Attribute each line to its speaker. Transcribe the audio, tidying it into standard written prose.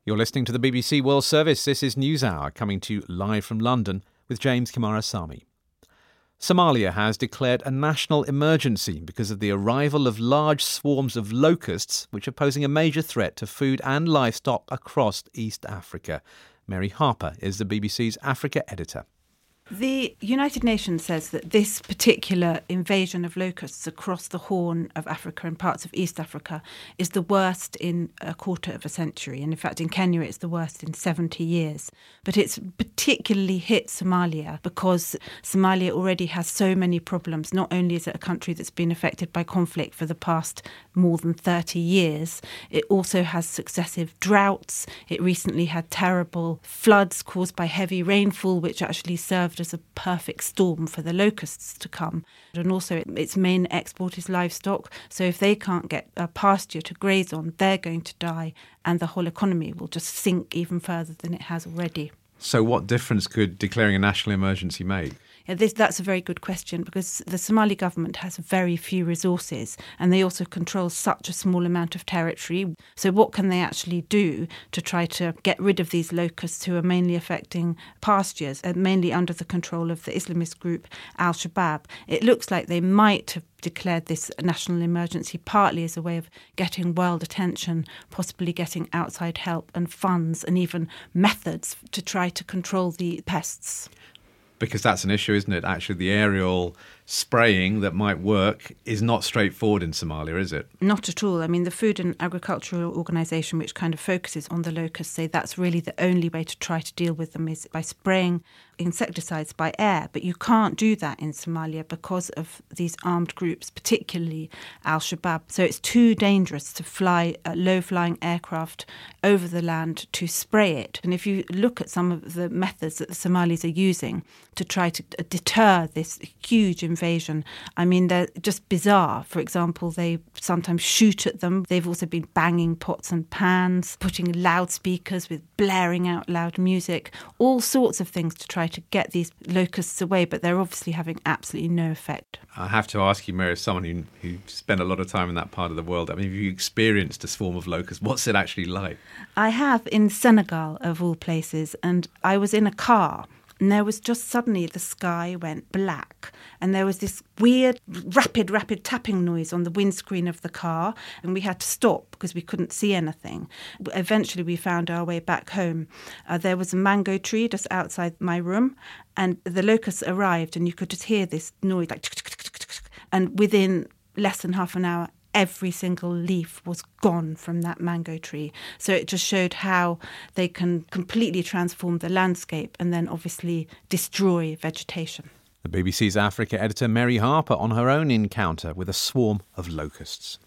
Speaker 1: You're listening to the BBC World Service. This is NewsHour, coming to you live from London with James Kimarasamy. Somalia has declared a national emergency because of the arrival of large swarms of locusts, which are posing a major threat to food and livestock across East Africa. Mary Harper is the BBC's Africa editor.
Speaker 2: The United Nations says that this particular invasion of locusts across the Horn of Africa and parts of East Africa is the worst in a quarter of a century. And in fact, in Kenya, it's the worst in 70 years. But it's particularly hit Somalia because Somalia already has so many problems. Not only is it a country that's been affected by conflict for the past more than 30 years, it also has successive droughts. It recently had terrible floods caused by heavy rainfall, which actually served as a perfect storm for the locusts to come. And also its main export is livestock. So if they can't get a pasture to graze on, they're going to die and the whole economy will just sink even further than it has already.
Speaker 1: So what difference could declaring a national emergency make?
Speaker 2: Yeah, that's a very good question because the Somali government has very few resources and they also control such a small amount of territory. So what can they actually do to try to get rid of these locusts who are mainly affecting pastures and mainly under the control of the Islamist group Al-Shabaab? It looks like they might have declared this a national emergency partly as a way of getting world attention, possibly getting outside help and funds and even methods to try to control the pests.
Speaker 1: Because that's an issue, isn't it? Actually, the aerial spraying that might work is not straightforward in Somalia, is it?
Speaker 2: Not at all. I mean, the Food and Agricultural Organisation, which kind of focuses on the locusts, say that's really the only way to try to deal with them is by spraying insecticides by air. But you can't do that in Somalia because of these armed groups, particularly Al-Shabaab. So it's too dangerous to fly a low-flying aircraft over the land to spray it. And if you look at some of the methods that the Somalis are using to try to deter this huge invasion, I mean, they're just bizarre. For example, they sometimes shoot at them. They've also been banging pots and pans, putting loudspeakers with blaring out loud music, all sorts of things to try to get these locusts away, but they're obviously having absolutely no effect.
Speaker 1: I have to ask you, Mary, as someone who spent a lot of time in that part of the world, I mean, have you experienced a swarm of locusts? What's it actually like? I
Speaker 2: have in Senegal, of all places, and I was in a car. And there was just suddenly the sky went black and there was this weird, rapid tapping noise on the windscreen of the car and we had to stop because we couldn't see anything. Eventually we found our way back home. There was a mango tree just outside my room and the locusts arrived and you could just hear this noise like and within less than half an hour every single leaf was gone from that mango tree. So it just showed how they can completely transform the landscape and then obviously destroy vegetation.
Speaker 1: The BBC's Africa editor Mary Harper on her own encounter with a swarm of locusts.